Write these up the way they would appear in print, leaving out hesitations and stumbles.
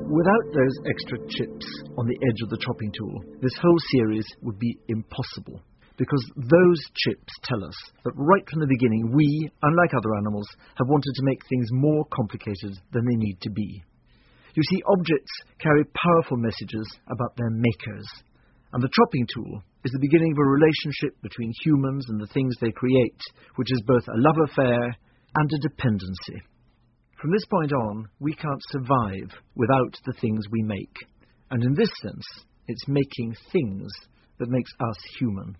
Without those extra chips on the edge of the chopping tool, this whole series would be impossible. Because those chips tell us that right from the beginning we, unlike other animals, have wanted to make things more complicated than they need to be. You see, objects carry powerful messages about their makers, and the chopping tool is the beginning of a relationship between humans and the things they create, which is both a love affair and a dependency. From this point on, we can't survive without the things we make, and in this sense, it's making things that makes us human.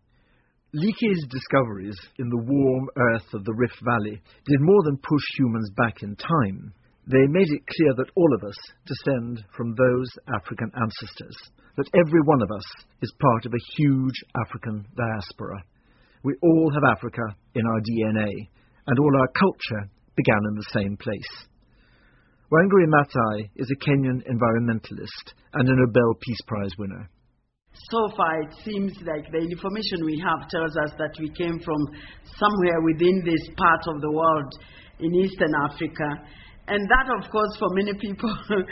Leakey's discoveries in the warm earth of the Rift Valley did more than push humans back in time. They made it clear that all of us descend from those African ancestors, that every one of us is part of a huge African diaspora. We all have Africa in our DNA, and all our culture began in the same place. Wangari Maathai is a Kenyan environmentalist and a Nobel Peace Prize winner. So far, it seems like the information we have tells us that we came from somewhere within this part of the world in Eastern Africa. And that, of course, for many people,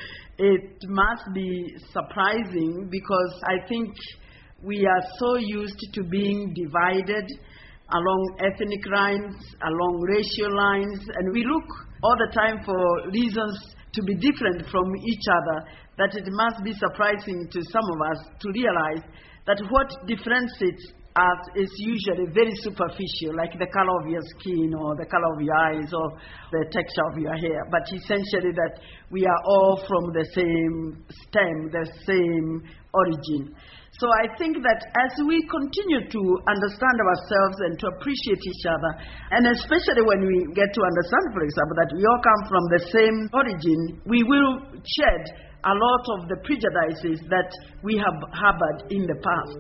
it must be surprising because I think we are so used to being divided along ethnic lines, along racial lines, and we look all the time for reasons to be different from each other, that it must be surprising to some of us to realize that what differentiates us is usually very superficial, like the color of your skin or the color of your eyes or the texture of your hair, but essentially that we are all from the same stem, the same origin. So I think that as we continue to understand ourselves and to appreciate each other, and especially when we get to understand, for example, that we all come from the same origin, we will shed a lot of the prejudices that we have harbored in the past.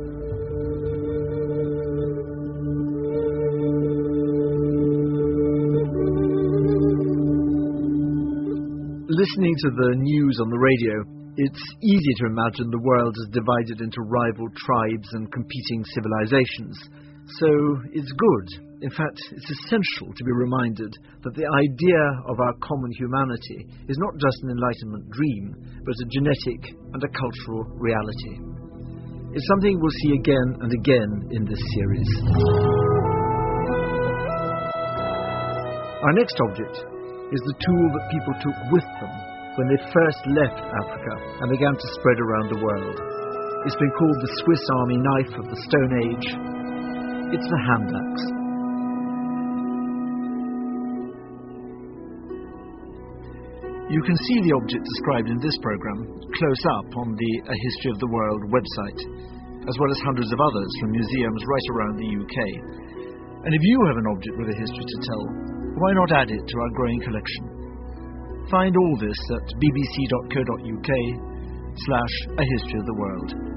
Listening to the news on the radio, it's easy to imagine the world as divided into rival tribes and competing civilizations. So it's good, in fact, it's essential to be reminded that the idea of our common humanity is not just an Enlightenment dream, but a genetic and a cultural reality. It's something we'll see again and again in this series. Our next object is the tool that people took with them when they first left Africa and began to spread around the world. It's been called the Swiss Army knife of the Stone Age. It's the hand axe. You can see the object described in this program close up on the A History of the World website, as well as hundreds of others from museums right around the UK. And if you have an object with a history to tell, why not add it to our growing collection? Find all this at bbc.co.uk/A History of the World.